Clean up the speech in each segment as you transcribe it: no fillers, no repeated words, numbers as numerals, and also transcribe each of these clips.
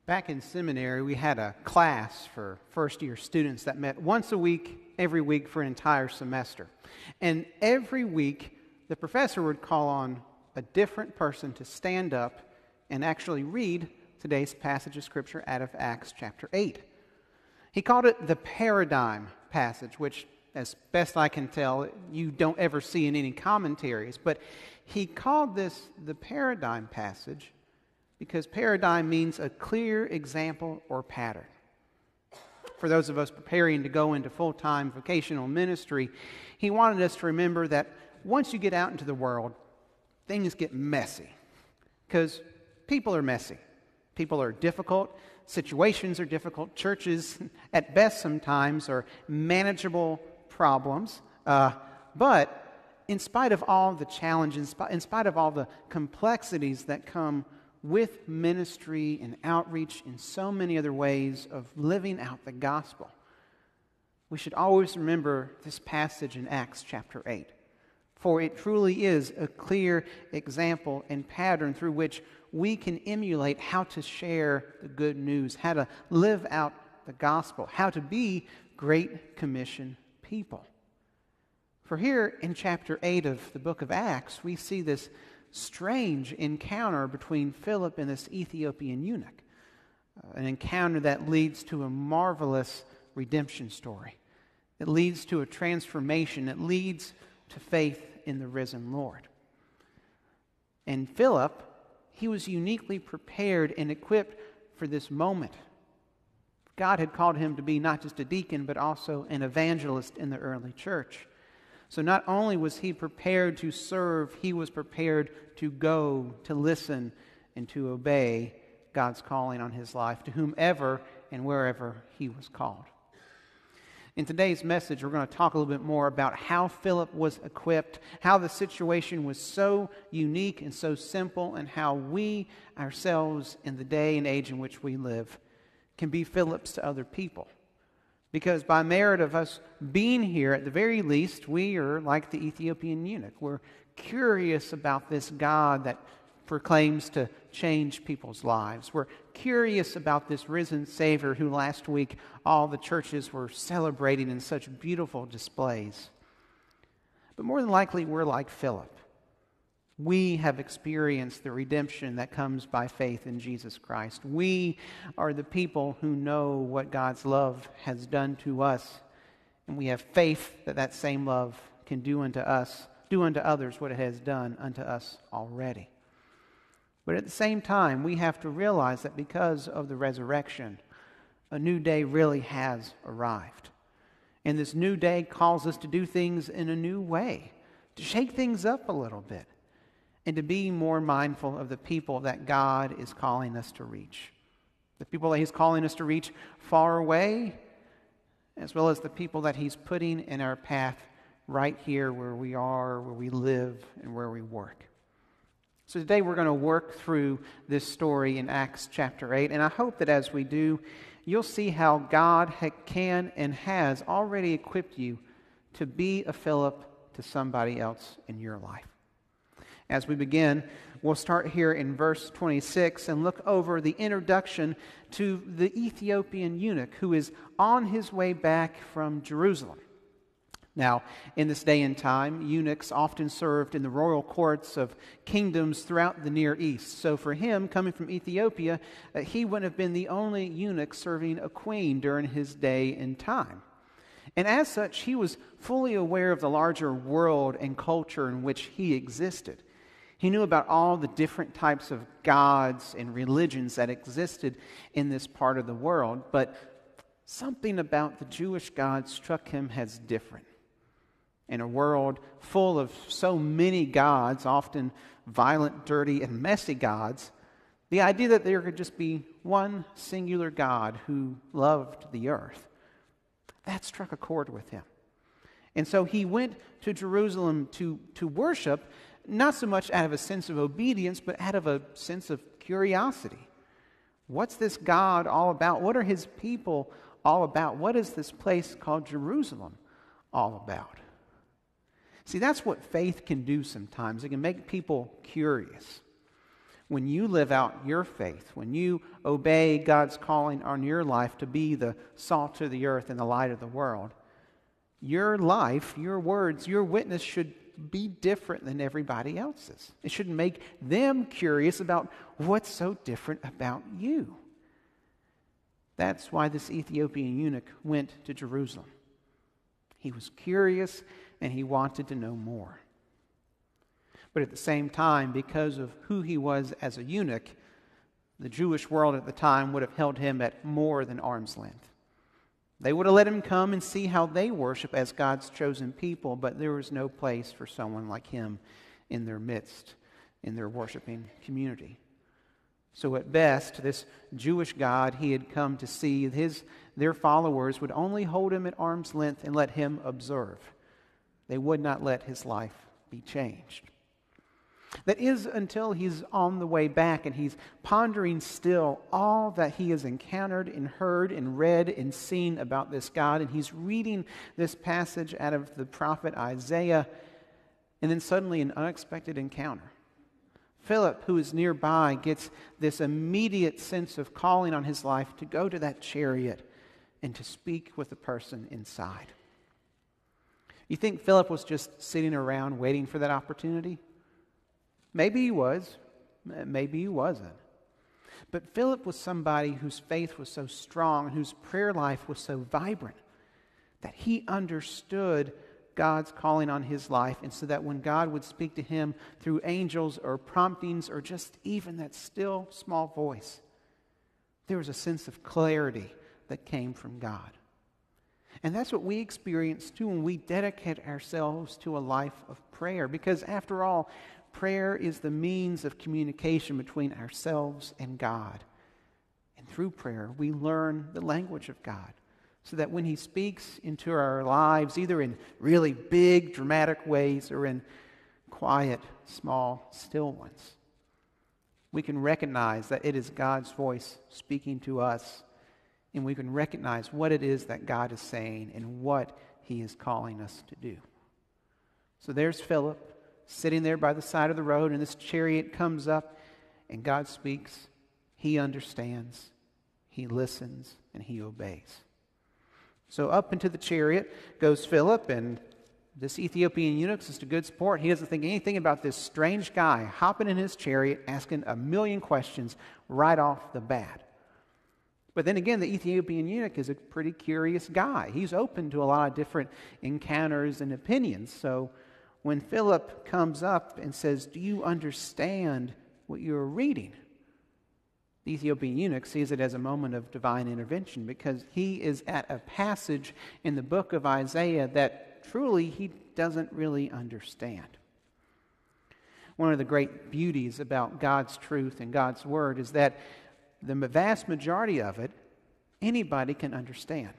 Back in seminary, we had a class for first-year students that met once a week, every week for an entire semester. And every week, the professor would call on a different person to stand up and actually read today's passage of Scripture out of Acts chapter 8. He called it the paradigm passage, which, as best I can tell, you don't ever see in any commentaries. But he called this the paradigm passage because paradigm means a clear example or pattern. For those of us preparing to go into full-time vocational ministry, he wanted us to remember that once you get out into the world, things get messy. Because people are messy. People are difficult. Situations are difficult. Churches, at best sometimes, are manageable problems. But in spite of all the challenges, in spite of all the complexities that come with ministry and outreach in so many other ways of living out the gospel, we should always remember this passage in Acts chapter 8. For it truly is a clear example and pattern through which we can emulate how to share the good news, how to live out the gospel, how to be Great Commission people. For here in chapter 8 of the book of Acts, we see this strange encounter between Philip and this Ethiopian eunuch. An encounter that leads to a marvelous redemption story. It leads to a transformation. It leads to faith in the risen Lord. And Philip, he was uniquely prepared and equipped for this moment. God had called him to be not just a deacon, but also an evangelist in the early church. So not only was he prepared to serve, he was prepared to go, to listen, and to obey God's calling on his life, to whomever and wherever he was called. In today's message, we're going to talk a little bit more about how Philip was equipped, how the situation was so unique and so simple, and how we ourselves in the day and age in which we live can be Philips to other people. Because by merit of us being here, at the very least, we are like the Ethiopian eunuch. We're curious about this God that proclaims to change people's lives. We're curious about this risen Savior who last week all the churches were celebrating in such beautiful displays. But more than likely, we're like Philip. We have experienced the redemption that comes by faith in Jesus Christ. We are the people who know what God's love has done to us, and we have faith that that same love can do unto others what it has done unto us already. But at the same time, we have to realize that because of the resurrection, a new day really has arrived. And this new day calls us to do things in a new way, to shake things up a little bit, and to be more mindful of the people that God is calling us to reach. The people that He's calling us to reach far away, as well as the people that He's putting in our path right here where we are, where we live, and where we work. So today we're going to work through this story in Acts chapter 8, and I hope that as we do, you'll see how God can and has already equipped you to be a Philip to somebody else in your life. As we begin, we'll start here in verse 26 and look over the introduction to the Ethiopian eunuch who is on his way back from Jerusalem. Now, in this day and time, eunuchs often served in the royal courts of kingdoms throughout the Near East. So for him, coming from Ethiopia, he wouldn't have been the only eunuch serving a queen during his day and time. And as such, he was fully aware of the larger world and culture in which he existed. He knew about all the different types of gods and religions that existed in this part of the world, but something about the Jewish God struck him as different. In a world full of so many gods, often violent, dirty, and messy gods, the idea that there could just be one singular God who loved the earth, that struck a chord with him. And so he went to Jerusalem to worship, not so much out of a sense of obedience, but out of a sense of curiosity. What's this God all about? What are His people all about? What is this place called Jerusalem all about? See, that's what faith can do sometimes. It can make people curious. When you live out your faith, when you obey God's calling on your life to be the salt of the earth and the light of the world, your life, your words, your witness should be different than everybody else's. It should make them curious about what's so different about you. That's why this Ethiopian eunuch went to Jerusalem. He was curious and he wanted to know more. But at the same time, because of who he was as a eunuch, the Jewish world at the time would have held him at more than arm's length. They would have let him come and see how they worship as God's chosen people, but there was no place for someone like him in their midst, in their worshiping community. So at best, this Jewish God he had come to see, their followers would only hold him at arm's length and let him observe. They would not let his life be changed. That is until he's on the way back and he's pondering still all that he has encountered and heard and read and seen about this God. And he's reading this passage out of the prophet Isaiah. And then suddenly an unexpected encounter. Philip, who is nearby, gets this immediate sense of calling on his life to go to that chariot and to speak with the person inside. You think Philip was just sitting around waiting for that opportunity? Maybe he was. Maybe he wasn't. But Philip was somebody whose faith was so strong and whose prayer life was so vibrant that he understood God's calling on his life, and so that when God would speak to him through angels or promptings or just even that still small voice, there was a sense of clarity that came from God. And that's what we experience too when we dedicate ourselves to a life of prayer, because after all, prayer is the means of communication between ourselves and God. And through prayer, we learn the language of God, so that when he speaks into our lives, either in really big, dramatic ways or in quiet, small, still ones, we can recognize that it is God's voice speaking to us, and we can recognize what it is that God is saying and what he is calling us to do. So there's Philip sitting there by the side of the road, and this chariot comes up, and God speaks. He understands, he listens, and he obeys. So up into the chariot goes Philip, and this Ethiopian eunuch is to good sport. He doesn't think anything about this strange guy hopping in his chariot, asking a million questions right off the bat. But then again, the Ethiopian eunuch is a pretty curious guy. He's open to a lot of different encounters and opinions. So when Philip comes up and says, "Do you understand what you're reading?" The Ethiopian eunuch sees it as a moment of divine intervention, because he is at a passage in the book of Isaiah that truly he doesn't really understand. One of the great beauties about God's truth and God's word is that the vast majority of it, anybody can understand.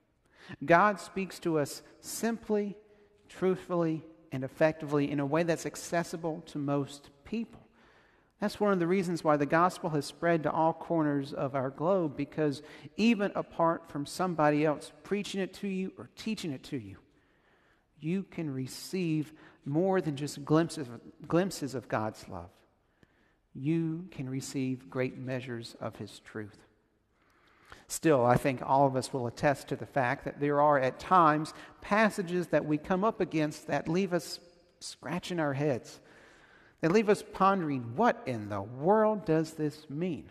God speaks to us simply, truthfully, and effectively in a way that's accessible to most people. That's one of the reasons why the gospel has spread to all corners of our globe, because even apart from somebody else preaching it to you or teaching it to you, you can receive more than just glimpses of God's love. You can receive great measures of his truth. Still, I think all of us will attest to the fact that there are at times passages that we come up against that leave us scratching our heads. They leave us pondering, what in the world does this mean?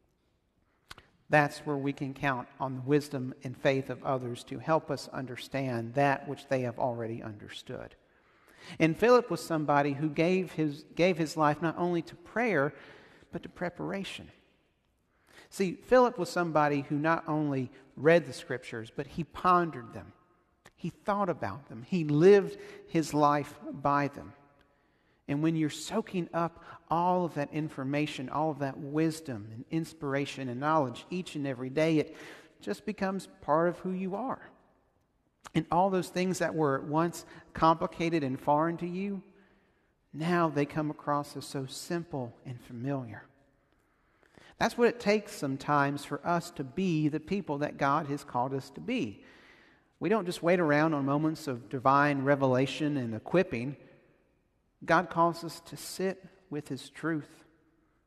That's where we can count on the wisdom and faith of others to help us understand that which they have already understood. And Philip was somebody who gave his life not only to prayer, but to preparation. See, Philip was somebody who not only read the Scriptures, but he pondered them. He thought about them. He lived his life by them. And when you're soaking up all of that information, all of that wisdom and inspiration and knowledge each and every day, it just becomes part of who you are. And all those things that were at once complicated and foreign to you, now they come across as so simple and familiar. That's what it takes sometimes for us to be the people that God has called us to be. We don't just wait around on moments of divine revelation and equipping. God calls us to sit with his truth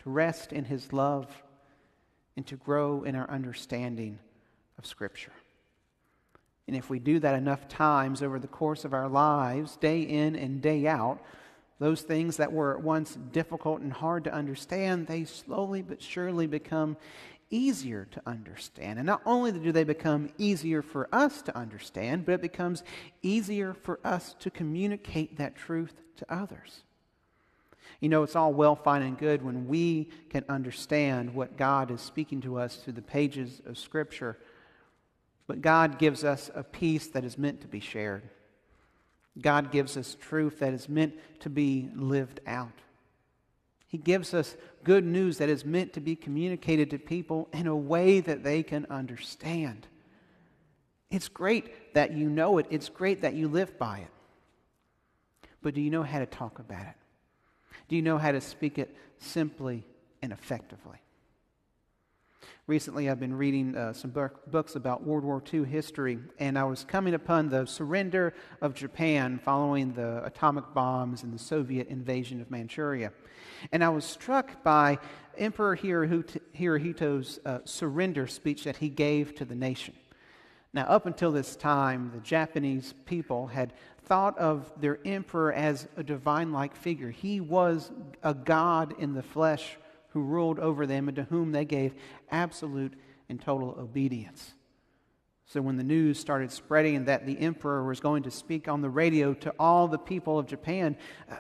to rest in His love, and to grow in our understanding of Scripture. And if we do that enough times over the course of our lives, day in and day out, those things that were at once difficult and hard to understand, they slowly but surely become easier to understand. And not only do they become easier for us to understand, but it becomes easier for us to communicate that truth to others. You know, it's all well, fine, and good when we can understand what God is speaking to us through the pages of Scripture. But God gives us a peace that is meant to be shared. God gives us truth that is meant to be lived out. He gives us good news that is meant to be communicated to people in a way that they can understand. It's great that you know it. It's great that you live by it. But do you know how to talk about it? Do you know how to speak it simply and effectively? Recently, I've been reading some books about World War II history, and I was coming upon the surrender of Japan following the atomic bombs and the Soviet invasion of Manchuria. And I was struck by Emperor Hirohito's surrender speech that he gave to the nation. Now, up until this time, the Japanese people had thought of their emperor as a divine-like figure. He was a god in the flesh who ruled over them and to whom they gave absolute and total obedience. So when the news started spreading that the emperor was going to speak on the radio to all the people of Japan,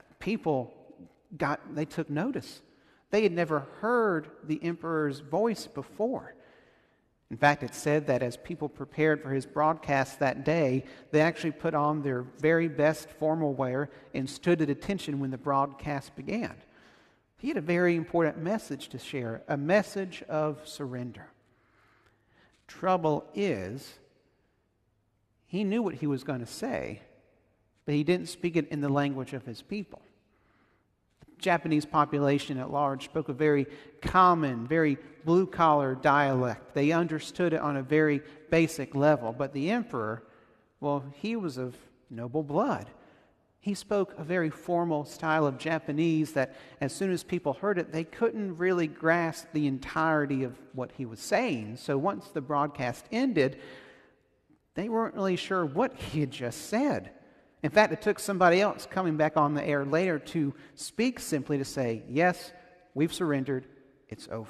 they took notice. They had never heard the emperor's voice before. In fact, it's said that as people prepared for his broadcast that day, they actually put on their very best formal wear and stood at attention when the broadcast began. He had a very important message to share, a message of surrender. Trouble is, he knew what he was going to say, but he didn't speak it in the language of his people. The Japanese population at large spoke a very common, very blue-collar dialect. They understood it on a very basic level. But the emperor, well, he was of noble blood. He spoke a very formal style of Japanese that as soon as people heard it, they couldn't really grasp the entirety of what he was saying. So once the broadcast ended, they weren't really sure what he had just said. In fact, it took somebody else coming back on the air later to speak simply to say, yes, we've surrendered, it's over.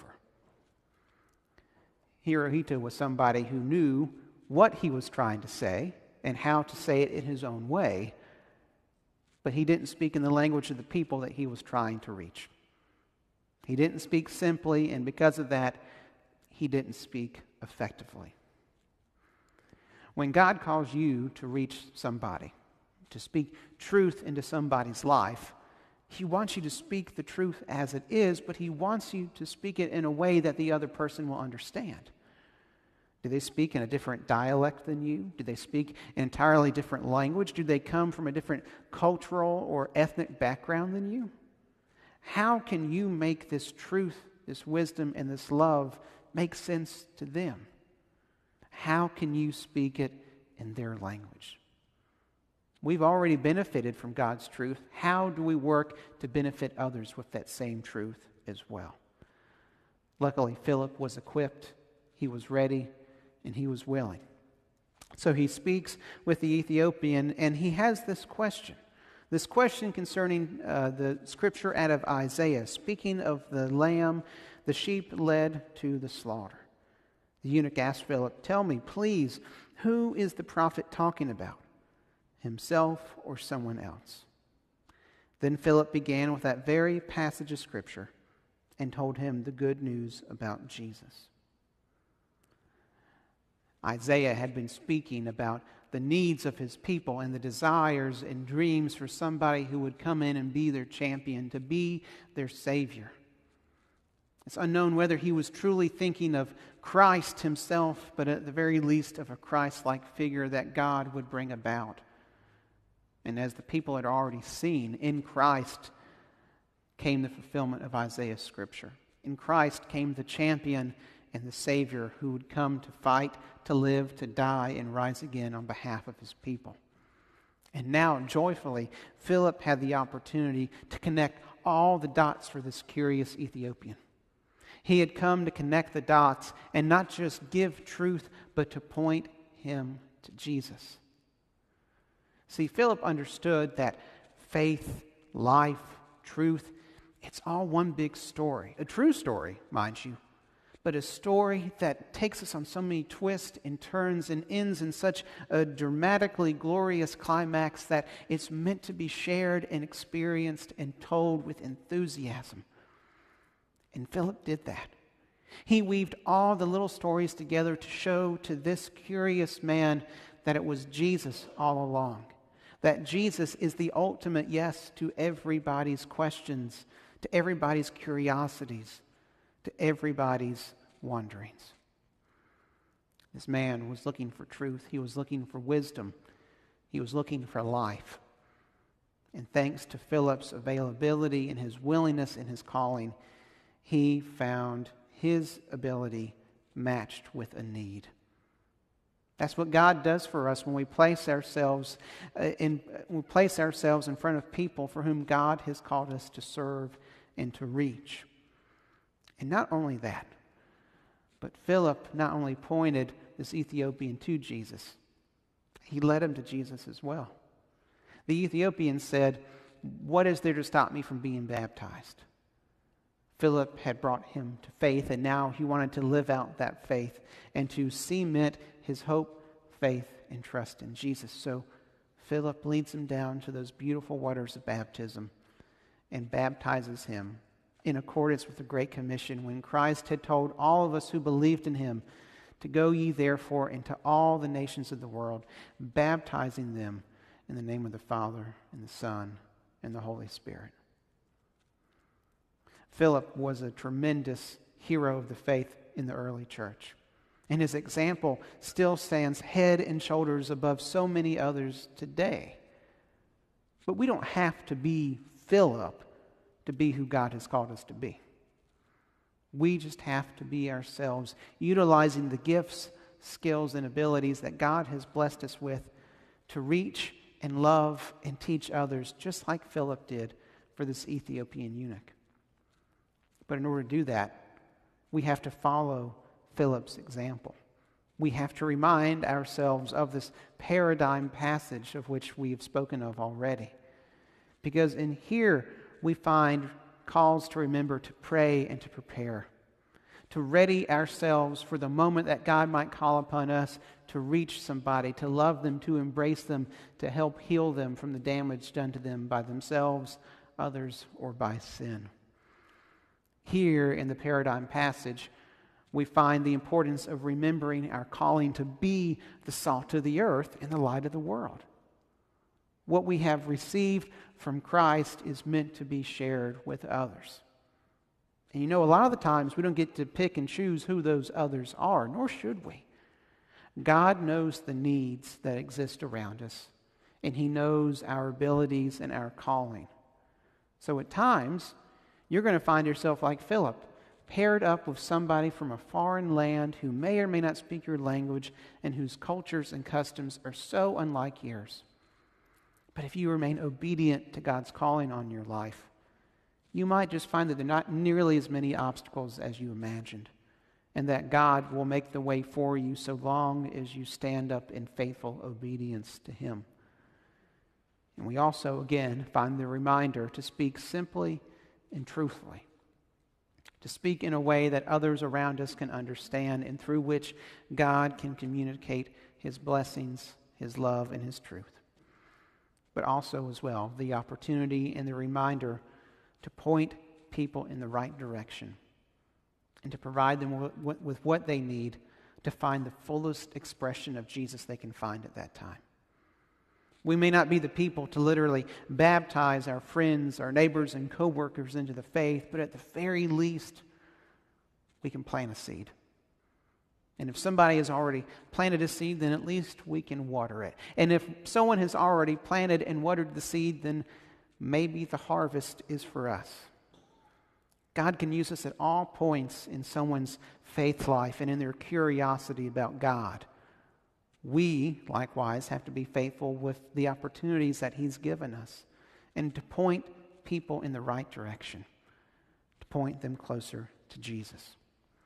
Hirohito was somebody who knew what he was trying to say and how to say it in his own way, but he didn't speak in the language of the people that he was trying to reach. He didn't speak simply, and because of that, he didn't speak effectively. When God calls you to reach somebody, to speak truth into somebody's life, He wants you to speak the truth as it is, but He wants you to speak it in a way that the other person will understand. Do they speak in a different dialect than you? Do they speak an entirely different language? Do they come from a different cultural or ethnic background than you? How can you make this truth, this wisdom, and this love make sense to them? How can you speak it in their language? We've already benefited from God's truth. How do we work to benefit others with that same truth as well? Luckily, Philip was equipped, he was ready, and he was willing. So he speaks with the Ethiopian, and he has this question concerning the scripture out of Isaiah, speaking of the lamb, the sheep led to the slaughter. The eunuch asked Philip, "Tell me, please, who is the prophet talking about? Himself or someone else?" Then Philip began with that very passage of Scripture and told him the good news about Jesus. Isaiah had been speaking about the needs of his people and the desires and dreams for somebody who would come in and be their champion, to be their Savior. It's unknown whether he was truly thinking of Christ himself, but at the very least of a Christ-like figure that God would bring about. And as the people had already seen, in Christ came the fulfillment of Isaiah's scripture. In Christ came the champion and the Savior who would come to fight, to live, to die, and rise again on behalf of his people. And now, joyfully, Philip had the opportunity to connect all the dots for this curious Ethiopian. He had come to connect the dots and not just give truth, but to point him to Jesus. See, Philip understood that faith, life, truth, it's all one big story. A true story, mind you, but a story that takes us on so many twists and turns and ends in such a dramatically glorious climax that it's meant to be shared and experienced and told with enthusiasm. And Philip did that. He weaved all the little stories together to show to this curious man that it was Jesus all along. That Jesus is the ultimate yes to everybody's questions, to everybody's curiosities, to everybody's wanderings. This man was looking for truth. He was looking for wisdom. He was looking for life. And thanks to Philip's availability and his willingness and his calling, he found his ability matched with a need. That's what God does for us when we place ourselves in front of people for whom God has called us to serve and to reach. And not only that, but Philip not only pointed this Ethiopian to Jesus, he led him to Jesus as well. The Ethiopian said, "What is there to stop me from being baptized?" Philip had brought him to faith, and now he wanted to live out that faith and to cement his hope, faith, and trust in Jesus. So Philip leads him down to those beautiful waters of baptism and baptizes him in accordance with the Great Commission when Christ had told all of us who believed in him to go ye therefore into all the nations of the world, baptizing them in the name of the Father and the Son and the Holy Spirit. Philip was a tremendous hero of the faith in the early church. And his example still stands head and shoulders above so many others today. But we don't have to be Philip to be who God has called us to be. We just have to be ourselves, utilizing the gifts, skills, and abilities that God has blessed us with to reach and love and teach others, just like Philip did for this Ethiopian eunuch. But in order to do that, we have to follow Philip's example. We have to remind ourselves of this paradigm passage of which we have spoken of already. Because in here we find calls to remember to pray and to prepare, to ready ourselves for the moment that God might call upon us to reach somebody, to love them, to embrace them, to help heal them from the damage done to them by themselves, others, or by sin. Here in the paradigm passage, we find the importance of remembering our calling to be the salt of the earth and the light of the world. What we have received from Christ is meant to be shared with others. And you know, a lot of the times we don't get to pick and choose who those others are, nor should we. God knows the needs that exist around us, and He knows our abilities and our calling. So at times, you're going to find yourself like Philip, paired up with somebody from a foreign land who may or may not speak your language and whose cultures and customs are so unlike yours. But if you remain obedient to God's calling on your life, you might just find that there are not nearly as many obstacles as you imagined, and that God will make the way for you so long as you stand up in faithful obedience to Him. And we also, again, find the reminder to speak simply and truthfully, to speak in a way that others around us can understand and through which God can communicate His blessings, His love, and His truth. But also, as well, the opportunity and the reminder to point people in the right direction and to provide them with what they need to find the fullest expression of Jesus they can find at that time. We may not be the people to literally baptize our friends, our neighbors, and co-workers into the faith, but at the very least, we can plant a seed. And if somebody has already planted a seed, then at least we can water it. And if someone has already planted and watered the seed, then maybe the harvest is for us. God can use us at all points in someone's faith life and in their curiosity about God. We, likewise, have to be faithful with the opportunities that He's given us and to point people in the right direction, to point them closer to Jesus.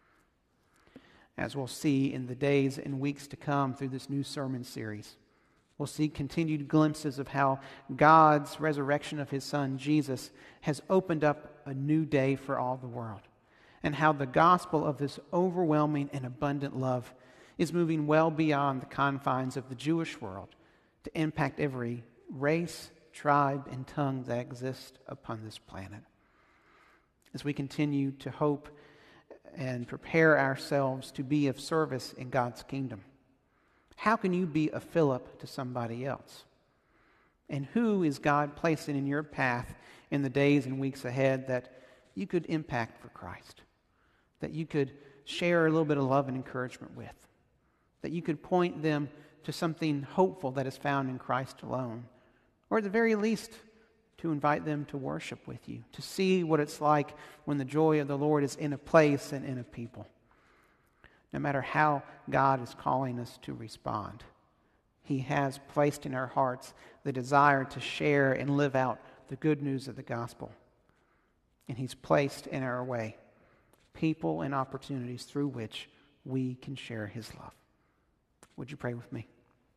As we'll see in the days and weeks to come through this new sermon series, we'll see continued glimpses of how God's resurrection of his Son, Jesus, has opened up a new day for all the world, and how the gospel of this overwhelming and abundant love is moving well beyond the confines of the Jewish world to impact every race, tribe, and tongue that exists upon this planet. As we continue to hope and prepare ourselves to be of service in God's kingdom, how can you be a Philip to somebody else? And who is God placing in your path in the days and weeks ahead that you could impact for Christ? That you could share a little bit of love and encouragement with? That you could point them to something hopeful that is found in Christ alone? Or at the very least, to invite them to worship with you, to see what it's like when the joy of the Lord is in a place and in a people. No matter how God is calling us to respond, he has placed in our hearts the desire to share and live out the good news of the gospel. And he's placed in our way people and opportunities through which we can share his love. Would you pray with me?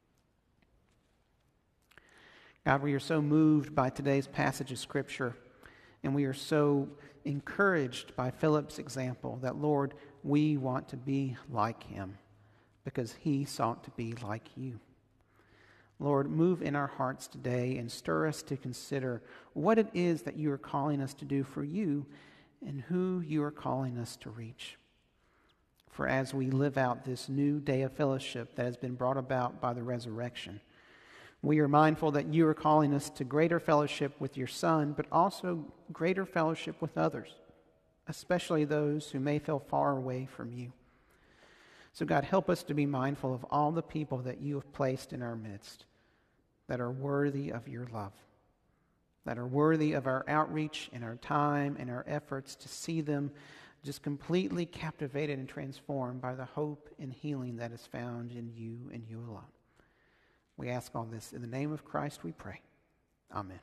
God, we are so moved by today's passage of Scripture, and we are so encouraged by Philip's example that, Lord, we want to be like him because he sought to be like you. Lord, move in our hearts today and stir us to consider what it is that you are calling us to do for you and who you are calling us to reach. For as we live out this new day of fellowship that has been brought about by the resurrection, we are mindful that you are calling us to greater fellowship with your Son, but also greater fellowship with others, especially those who may feel far away from you. So God, help us to be mindful of all the people that you have placed in our midst that are worthy of your love, that are worthy of our outreach and our time and our efforts to see them just completely captivated and transformed by the hope and healing that is found in you and you alone. We ask all this in the name of Christ we pray. Amen.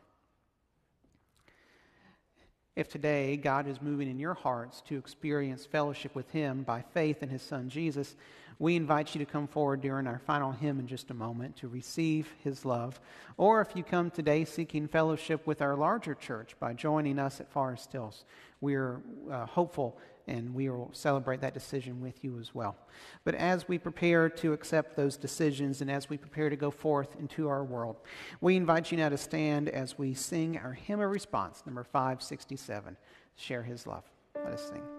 If today God is moving in your hearts to experience fellowship with him by faith in his Son Jesus, we invite you to come forward during our final hymn in just a moment to receive his love. Or if you come today seeking fellowship with our larger church by joining us at Forest Hills, we are hopeful and we will celebrate that decision with you as well. But as we prepare to accept those decisions and as we prepare to go forth into our world, we invite you now to stand as we sing our hymn of response, number 567, Share His Love. Let us sing.